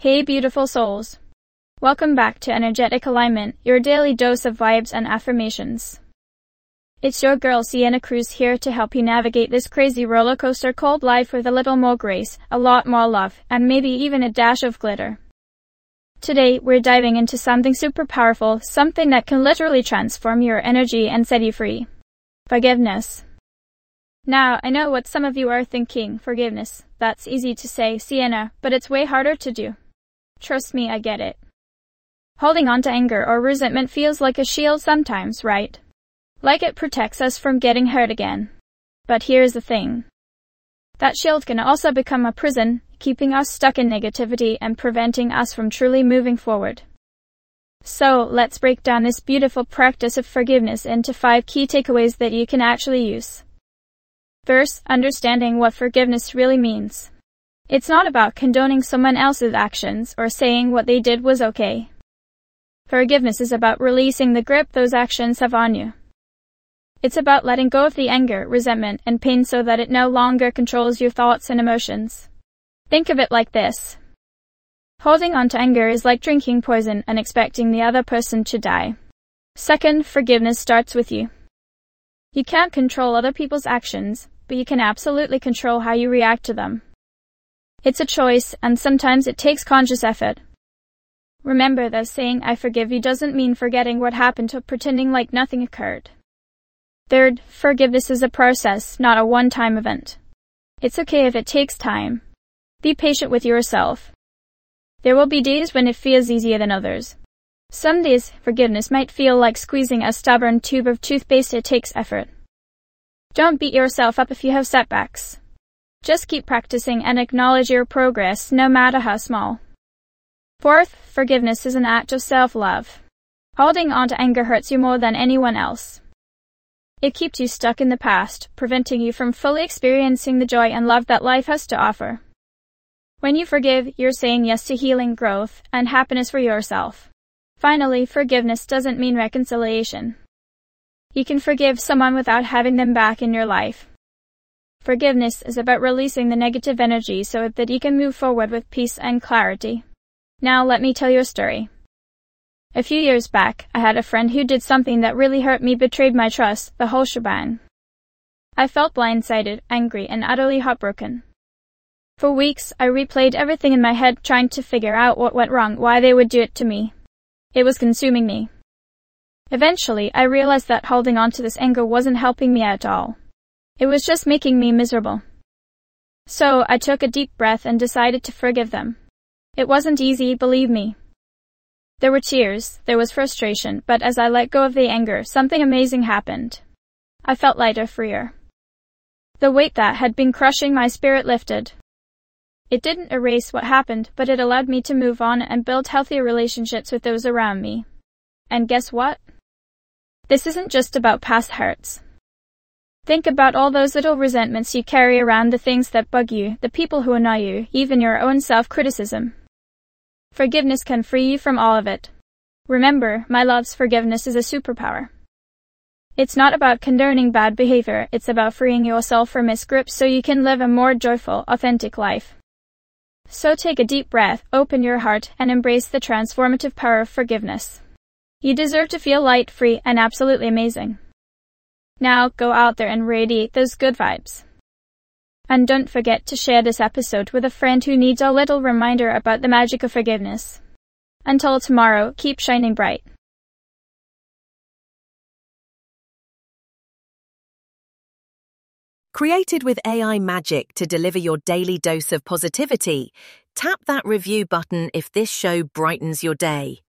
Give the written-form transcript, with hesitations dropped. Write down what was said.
Hey beautiful souls. Welcome back to Energetic Alignment, your daily dose of vibes and affirmations. It's your girl Sienna Cruz here to help you navigate this crazy roller coaster called life with a little more grace, a lot more love, and maybe even a dash of glitter. Today, we're diving into something super powerful, something that can literally transform your energy and set you free. Forgiveness. Now, I know what some of you are thinking, forgiveness. That's easy to say, Sienna, but it's way harder to do. Trust me, I get it. Holding on to anger or resentment feels like a shield sometimes, right? Like it protects us from getting hurt again. But here's the thing. That shield can also become a prison, keeping us stuck in negativity and preventing us from truly moving forward. So, let's break down this beautiful practice of forgiveness into 5 key takeaways that you can actually use. First, understanding what forgiveness really means. It's not about condoning someone else's actions or saying what they did was okay. Forgiveness is about releasing the grip those actions have on you. It's about letting go of the anger, resentment, and pain so that it no longer controls your thoughts and emotions. Think of it like this. Holding on to anger is like drinking poison and expecting the other person to die. Second, forgiveness starts with you. You can't control other people's actions, but you can absolutely control how you react to them. It's a choice, and sometimes it takes conscious effort. Remember that saying I forgive you doesn't mean forgetting what happened or pretending like nothing occurred. Third, forgiveness is a process, not a one-time event. It's okay if it takes time. Be patient with yourself. There will be days when it feels easier than others. Some days, forgiveness might feel like squeezing a stubborn tube of toothpaste. It takes effort. Don't beat yourself up if you have setbacks. Just keep practicing and acknowledge your progress, no matter how small. Fourth, forgiveness is an act of self-love. Holding on to anger hurts you more than anyone else. It keeps you stuck in the past, preventing you from fully experiencing the joy and love that life has to offer. When you forgive, you're saying yes to healing, growth, and happiness for yourself. Finally, forgiveness doesn't mean reconciliation. You can forgive someone without having them back in your life. Forgiveness is about releasing the negative energy so that you can move forward with peace and clarity. Now let me tell you a story. A few years back, I had a friend who did something that really hurt me, betrayed my trust, the whole shebang. I felt blindsided, angry, and utterly heartbroken. For weeks, I replayed everything in my head, trying to figure out what went wrong, why they would do it to me. It was consuming me. Eventually, I realized that holding on to this anger wasn't helping me at all. It was just making me miserable. So, I took a deep breath and decided to forgive them. It wasn't easy, believe me. There were tears, there was frustration, but as I let go of the anger, something amazing happened. I felt lighter, freer. The weight that had been crushing my spirit lifted. It didn't erase what happened, but it allowed me to move on and build healthier relationships with those around me. And guess what? This isn't just about past hurts. Think about all those little resentments you carry around, the things that bug you, the people who annoy you, even your own self-criticism. Forgiveness can free you from all of it. Remember, my loves, forgiveness is a superpower. It's not about condoning bad behavior, it's about freeing yourself from its grip so you can live a more joyful, authentic life. So take a deep breath, open your heart, and embrace the transformative power of forgiveness. You deserve to feel light, free, and absolutely amazing. Now, go out there and radiate those good vibes. And don't forget to share this episode with a friend who needs a little reminder about the magic of forgiveness. Until tomorrow, keep shining bright. Created with AI magic to deliver your daily dose of positivity, tap that review button if this show brightens your day.